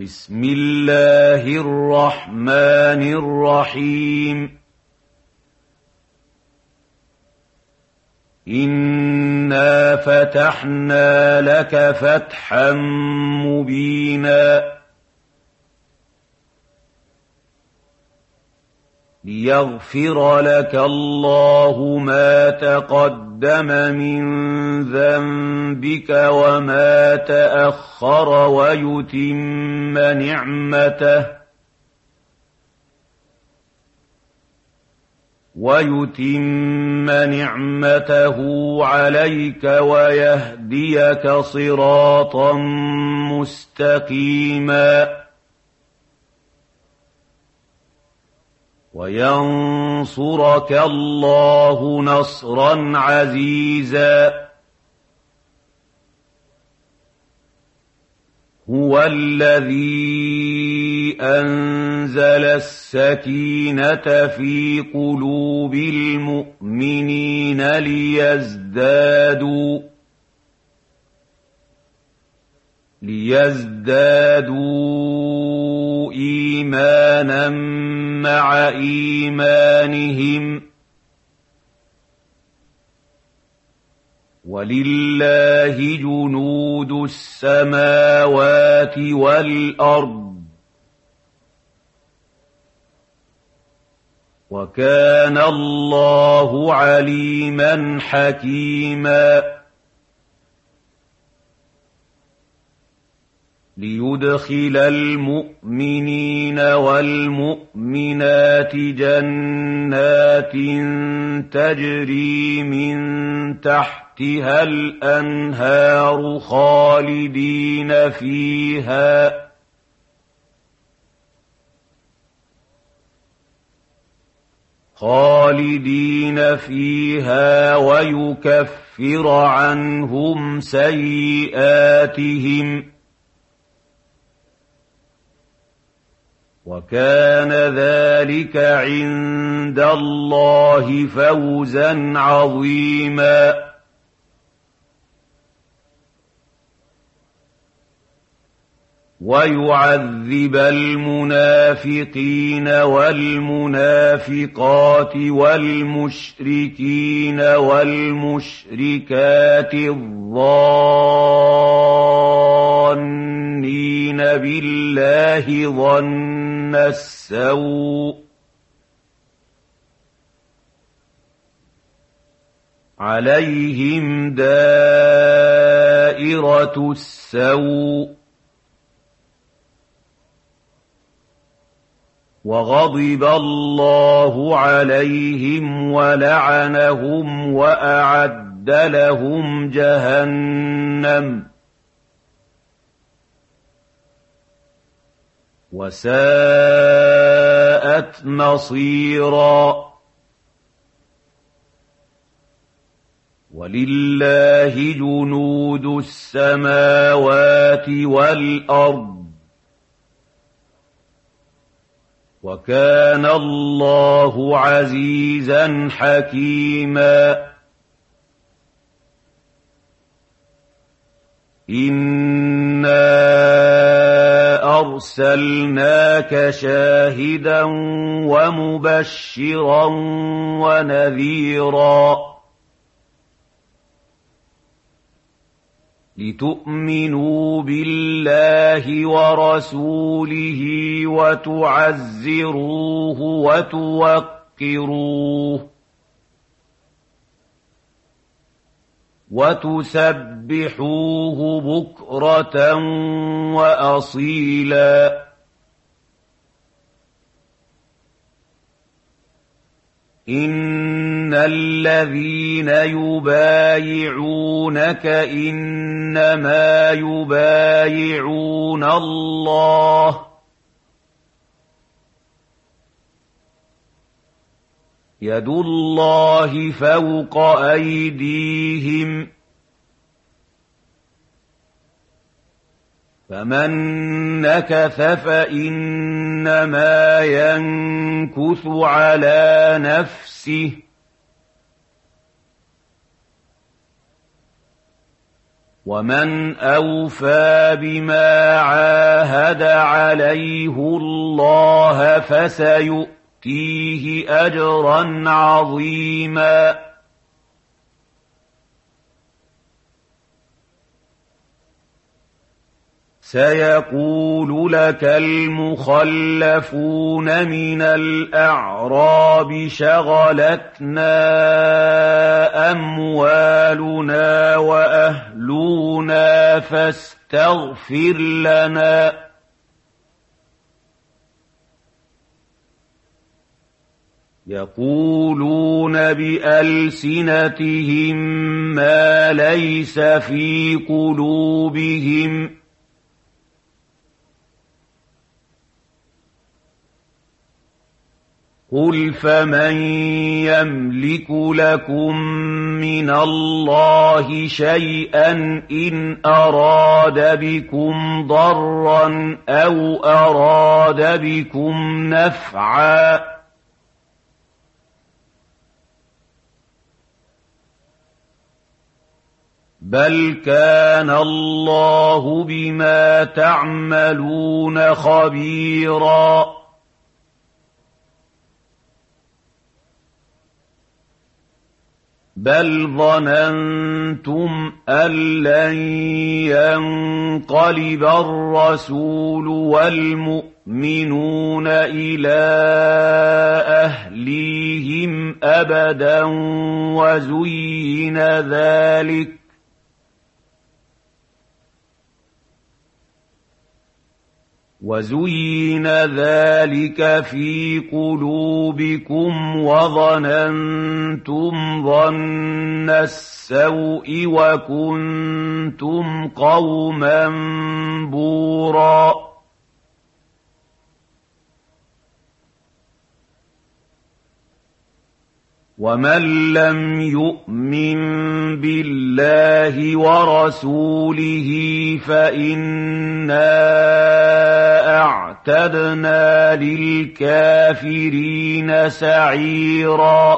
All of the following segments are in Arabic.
بسم الله الرحمن الرحيم إنا فتحنا لك فتحا مبينا ليغفر لك الله ما تقدم من ذنبك وما تأخر ويتم نعمته عليك ويهديك صراطا مستقيما وينصرك الله نصرا عزيزا هو الذي أنزل السكينة في قلوب المؤمنين ليزدادوا إيمانا مع إيمانهم ولله جنود السماوات والأرض وكان الله عليما حكيما ليدخل المؤمنين والمؤمنات جنات تجري من تحتها الأنهار خالدين فيها ويكفر عنهم سيئاتهم وكان ذلك عند الله فوزا عظيما ويعذب المنافقين والمنافقات والمشركين والمشركات الظانين بالله ظن السوء عليهم دائرة السوء وغضب الله عليهم ولعنهم وأعد لهم جهنم وساءت مصيرا ولله جنود السماوات والأرض وكان الله عزيزا حكيما إنا أرسلناك شاهدا ومبشرا ونذيرا لتؤمنوا بالله ورسوله وتعزروه وتوقروه وتسبحوه بكرة وأصيلا إن الذين يبايعونك إنما يبايعون الله يد الله فوق أيديهم فمن نكث فإنما ينكث على نفسه وَمَنْ أَوْفَىٰ بِمَا عَاهَدَ عَلَيْهِ اللَّهَ فَسَيُؤْتِيهِ أَجْرًا عَظِيمًا سيقول لك المخلفون من الأعراب شغلتنا أموالنا وأهلنا فاستغفر لنا يقولون بألسنتهم ما ليس في قلوبهم قُلْ فَمَن يَمْلِكُ لَكُم مِّنَ اللَّهِ شَيْئًا إِنْ أَرَادَ بِكُمْ ضَرًّا أَوْ أَرَادَ بِكُمْ نَفْعًا بَلْ كَانَ اللَّهُ بِمَا تَعْمَلُونَ خَبِيرًا بَلْ ظَنَنتُمْ أَن لَّن يَنقَلِبَ الرَّسُولُ وَالْمُؤْمِنُونَ إِلَىٰ أَهْلِيهِمْ أَبَدًا وَزُيِّنَ ذَٰلِكَ فِي قُلُوبِكُمْ وَظَنَنتُمْ ظَنَّ السَّوْءِ وَكُنتُمْ قَوْمًا بُورًا وَمَن لَّمْ يُؤْمِن بِاللَّهِ وَرَسُولِهِ فَإِنَّا أَعْتَدْنَا لِلْكَافِرِينَ سَعِيرًا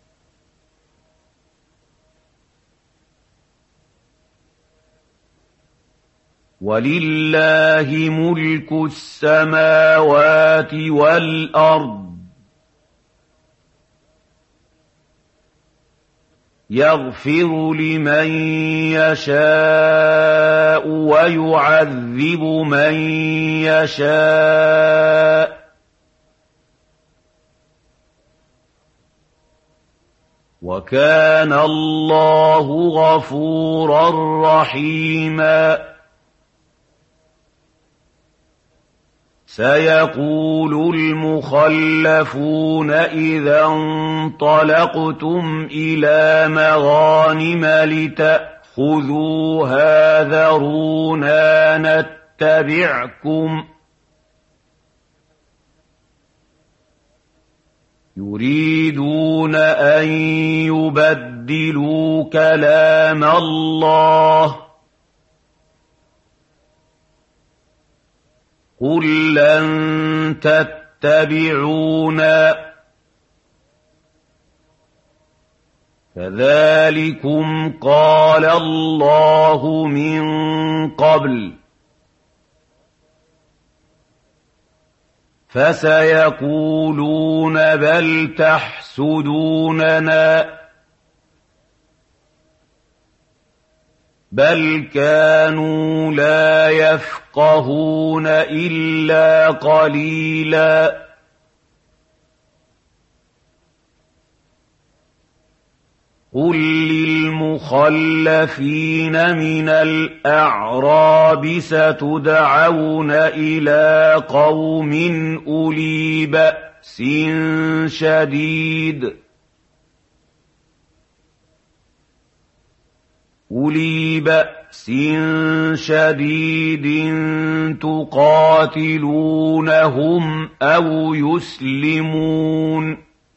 وَلِلَّهِ مُلْكُ السَّمَاوَاتِ وَالْأَرْضِ يَغْفِرُ لِمَن يَشَاءُ وَيُعَذِّبُ مَن يَشَاءُ وَكَانَ اللَّهُ غَفُورًا رَّحِيمًا سيقول المخلفون إذا انطلقتم إلى مغانم لتأخذوها ذرونا نتبعكم يريدون أن يبدلوا كلام الله قُل لَّن تَتَّبِعُونَا كَذَٰلِكُمْ قَالَ اللَّهُ مِن قَبْلُ فَسَيَقُولُونَ بَلْ تَحْسُدُونَنَا بَلْ كَانُوا لَا يَفْقَهُونَ إِلَّا قَلِيلًا قُل لِّلْمُخَلَّفِينَ مِنَ الْأَعْرَابِ سَتُدْعَوْنَ إِلَىٰ قَوْمٍ أُولِي بَأْسٍ شَدِيدٍ تُقَاتِلُونَهُمْ أَوْ يُسْلِمُونَ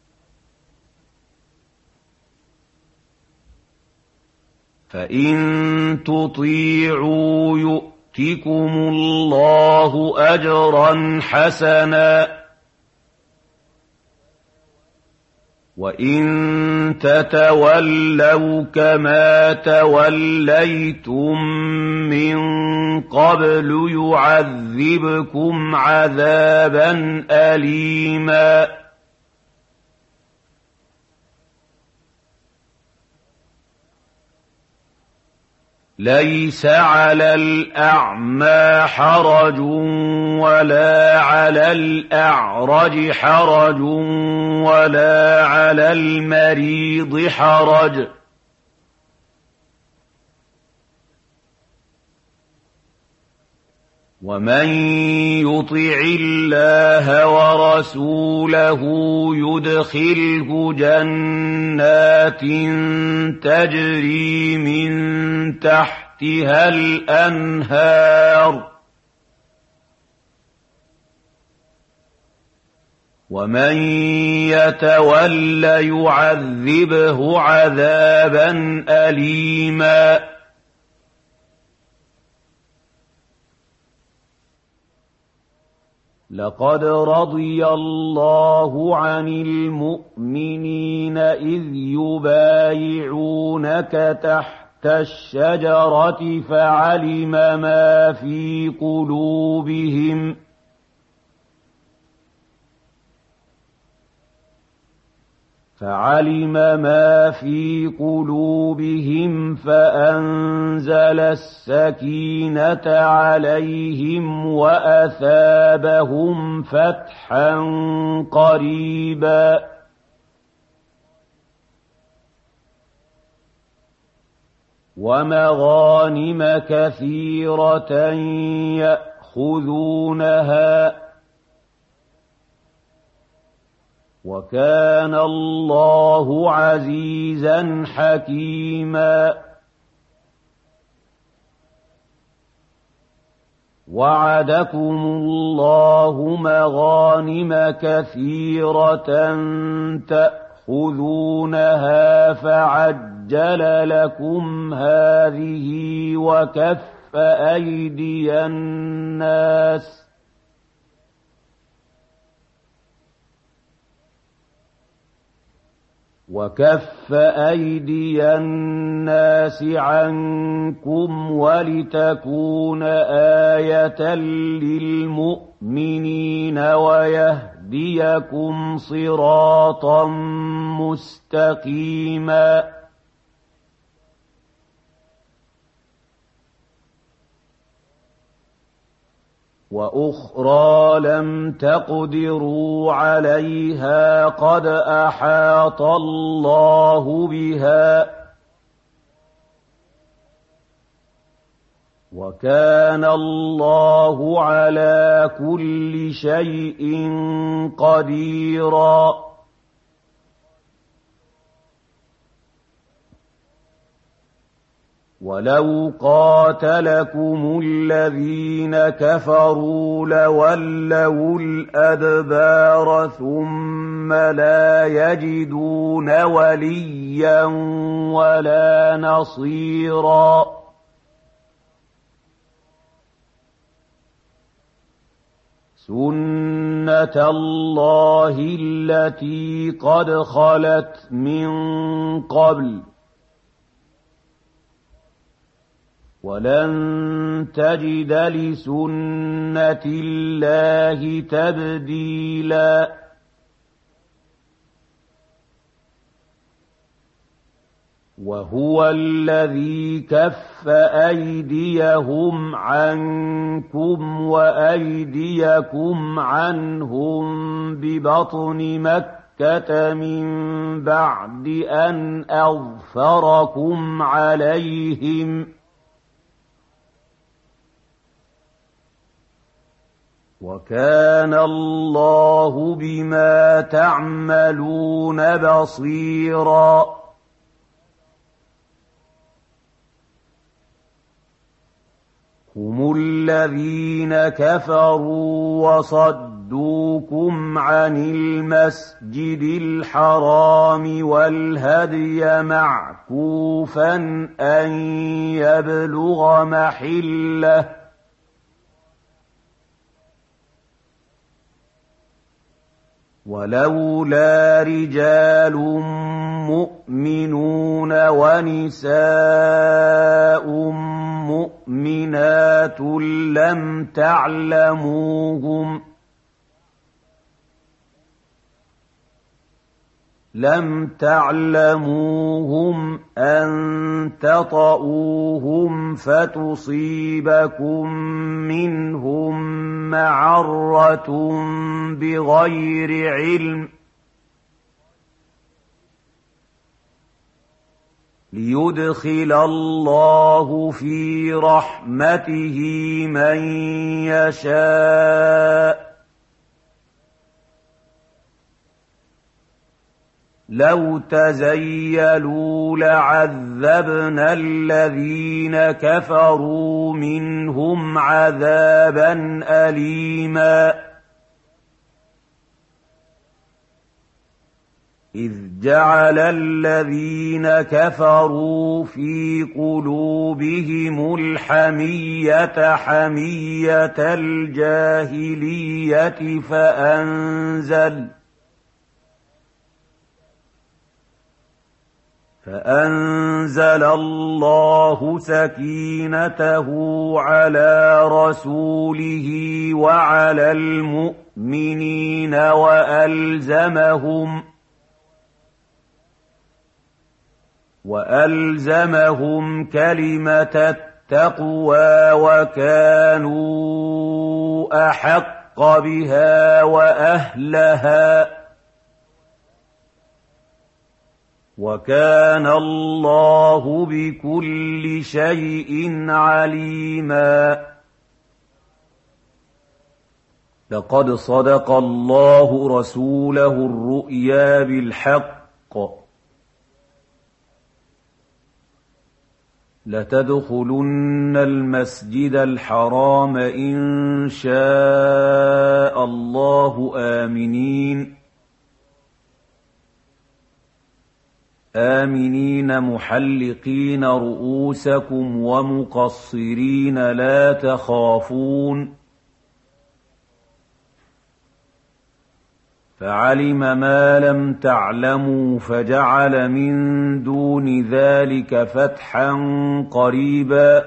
فَإِن تُطِيعُوا يُؤْتِكُمُ اللَّهُ أَجْرًا حَسَنًا وَإِن تَتَوَلَّوْا كَمَا تَوَلَّيْتُم مِّن قَبْلُ يُعَذِّبْكُمْ عَذَابًا أَلِيمًا لَيْسَ عَلَى الْأَعْمَىٰ حَرَجٌ وَلَا عَلَى الْأَعْرَجِ حَرَجٌ وَلَا عَلَى الْمَرِيضِ حَرَجٌ ۗ وَمَن يُطِعِ اللَّهَ وَرَسُولَهُ يُدْخِلْهُ جَنَّاتٍ تَجْرِي مِن تَحْتِهَا الْأَنْهَارُ ۖ وَمَن يَتَوَلَّ يُعَذِّبْهُ عَذَابًا أَلِيمًا لَقَدْ رَضِيَ اللَّهُ عَنِ الْمُؤْمِنِينَ إِذْ يُبَايِعُونَكَ تَحْتَ الشَّجَرَةِ فَعَلِمَ مَا فِي قُلُوبِهِمْ فَأَنزَلَ السَّكِينَةَ عَلَيْهِمْ وَأَثَابَهُمْ فَتْحًا قَرِيبًا وَمَغَانِمَ كَثِيرَةً يَأْخُذُونَهَا ۗ وَكَانَ اللَّهُ عَزِيزًا حَكِيمًا وَعَدَكُمُ اللَّهُ مَغَانِمَ كَثِيرَةً تَأْخُذُونَهَا فَعَجَّلَ لَكُمْ هَٰذِهِ وَكَفَّ أَيْدِيَ النَّاسِ عَنكُمْ وَلِتَكُونَ آيَةً لِّلْمُؤْمِنِينَ وَيَهْدِيَكُمْ صِرَاطًا مُّسْتَقِيمًا وَأُخْرَىٰ لَمْ تَقْدِرُوا عَلَيْهَا قَدْ أَحَاطَ اللَّهُ بِهَا ۗ وَكَانَ اللَّهُ عَلَىٰ كُلِّ شَيْءٍ قَدِيرًا وَلَوْ قَاتَلَكُمُ الَّذِينَ كَفَرُوا لَوَلَّوُا الْأَدْبَارَ ثُمَّ لَا يَجِدُونَ وَلِيًّا وَلَا نَصِيرًا سُنَّةَ اللَّهِ الَّتِي قَدْ خَلَتْ مِن قَبْلُ ۖ وَلَن تَجِدَ لِسُنَّةِ اللَّهِ تَبْدِيلًا وَهُوَ الَّذِي كَفَّ أَيْدِيَهُمْ عَنكُمْ وَأَيْدِيَكُمْ عَنْهُم بِبَطْنِ مَكَّةَ مِن بَعْدِ أَنْ أَظْفَرَكُمْ عَلَيْهِمْ ۚ وَكَانَ اللَّهُ بِمَا تَعْمَلُونَ بَصِيرًا هُمُ الَّذِينَ كَفَرُوا وَصَدُّوكُمْ عَنِ الْمَسْجِدِ الْحَرَامِ وَالْهَدْيَ مَعْكُوفًا أَن يَبْلُغَ مَحِلَّهُ ۚ ۚ ، ، ، ، ، ، ، ، ، ، ، ، ، ، ، ، ، ، ، ، ، ، ، ، ، ، ، ، ، ، ، ، ، ، ، ، ، ، ، ، ، ولولا رجال مؤمنون ونساء مؤمنات لم تعلموهم أن تطؤوهم فتصيبكم منهم معرة بغير علم ليدخل الله في رحمته من يشاء لو تزيلوا لعذبنا الذين كفروا منهم عذابا أليما إذ جعل الذين كفروا في قلوبهم الحمية حمية الجاهلية فأنزل الله سكينته على رسوله وعلى المؤمنين وألزمهم كلمة التقوى وكانوا أحق بها وأهلها وكان الله بكل شيء عليما لقد صدق الله رسوله الرؤيا بالحق لتدخلن المسجد الحرام إن شاء الله آمنين محلقين رؤوسكم ومقصرين لا تخافون فعلم ما لم تعلموا فجعل من دون ذلك فتحا قريبا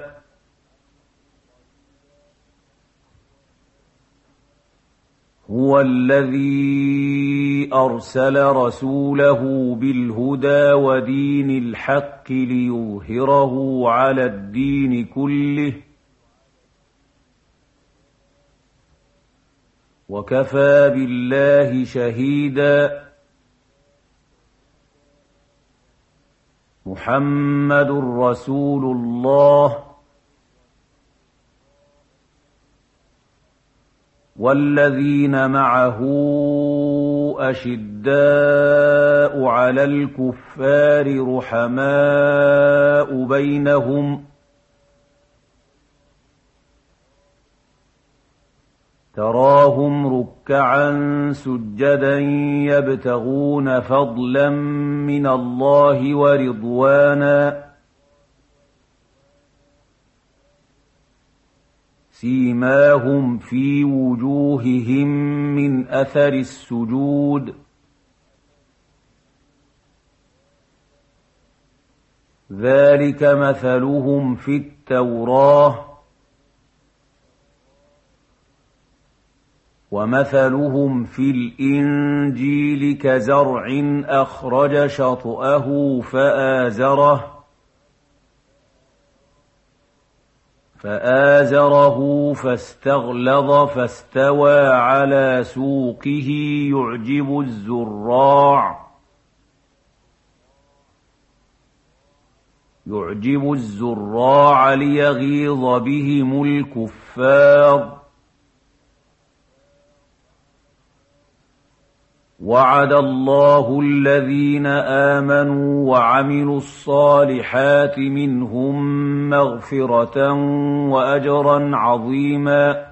هو الذي أرسل رسوله بالهدى ودين الحق ليظهره على الدين كله وكفى بالله شهيدا محمد رسول الله والذين معه أشداء على الكفار رحماء بينهم تراهم ركعا سجدا يبتغون فضلا من الله ورضوانا سيماهم في وجوههم من أثر السجود ذلك مثلهم في التوراة ومثلهم في الإنجيل كزرع أخرج شطأه فآزره فاستغلظ فاستوى على سوقه يعجب الزراع ليغيظ بهم الكفار وعد الله الذين آمنوا وعملوا الصالحات منهم مغفرة وأجرا عظيما